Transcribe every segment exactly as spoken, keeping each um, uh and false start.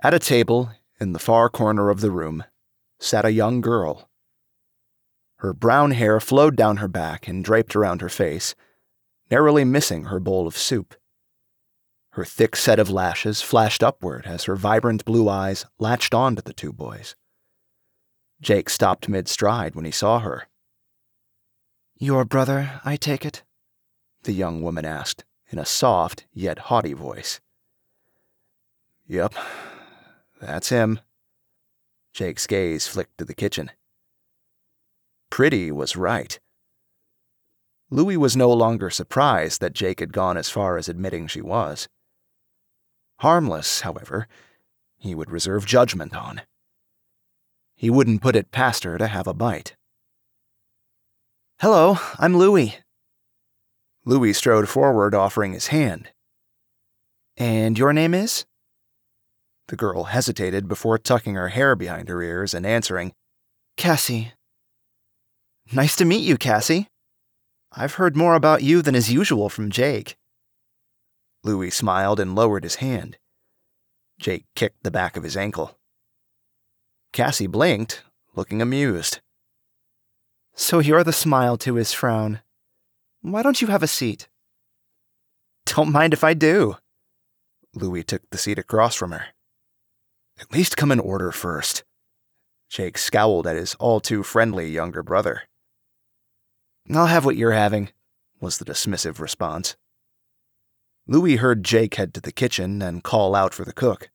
At a table, in the far corner of the room, sat a young girl. Her brown hair flowed down her back and draped around her face, narrowly missing her bowl of soup. Her thick set of lashes flashed upward as her vibrant blue eyes latched on to the two boys. Jake stopped mid-stride when he saw her. "Your brother, I take it?" the young woman asked, in a soft yet haughty voice. "Yep, that's him." Jake's gaze flicked to the kitchen. Pretty was right. Louis was no longer surprised that Jake had gone as far as admitting she was. Harmless, however, he would reserve judgment on. He wouldn't put it past her to have a bite. "Hello, I'm Louis." Louis strode forward, offering his hand. "And your name is?" The girl hesitated before tucking her hair behind her ears and answering, "Cassie." "Nice to meet you, Cassie. I've heard more about you than is usual from Jake." Louis smiled and lowered his hand. Jake kicked the back of his ankle. Cassie blinked, looking amused. "So you're the smile to his frown. Why don't you have a seat?" "Don't mind if I do." Louis took the seat across from her. "At least come in order first." Jake scowled at his all-too-friendly younger brother. "I'll have what you're having," was the dismissive response. Louis heard Jake head to the kitchen and call out for the cook.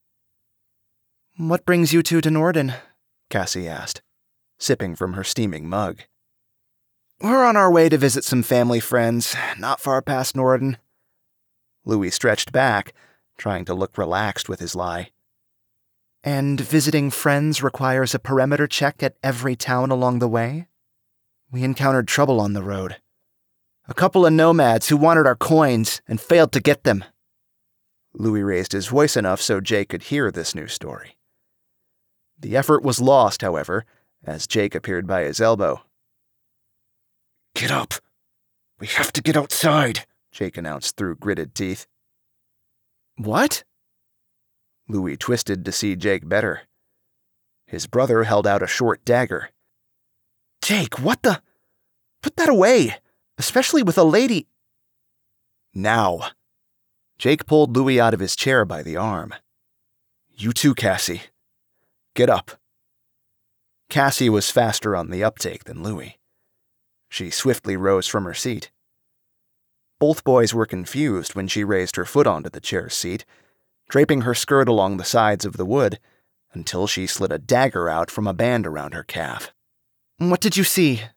"What brings you two to Norden?" Cassie asked, sipping from her steaming mug. "We're on our way to visit some family friends, not far past Norden." Louis stretched back, trying to look relaxed with his lie. "And visiting friends requires a perimeter check at every town along the way? We encountered trouble on the road. A couple of nomads who wanted our coins and failed to get them." Louis raised his voice enough so Jake could hear this new story. The effort was lost, however, as Jake appeared by his elbow. "Get up. We have to get outside," Jake announced through gritted teeth. "What?" Louis twisted to see Jake better. His brother held out a short dagger. "Jake, what the? Put that away, especially with a lady." "Now." Jake pulled Louis out of his chair by the arm. "You too, Cassie. Get up." Cassie was faster on the uptake than Louis. She swiftly rose from her seat. Both boys were confused when she raised her foot onto the chair's seat, draping her skirt along the sides of the wood until she slid a dagger out from a band around her calf. "What did you see?"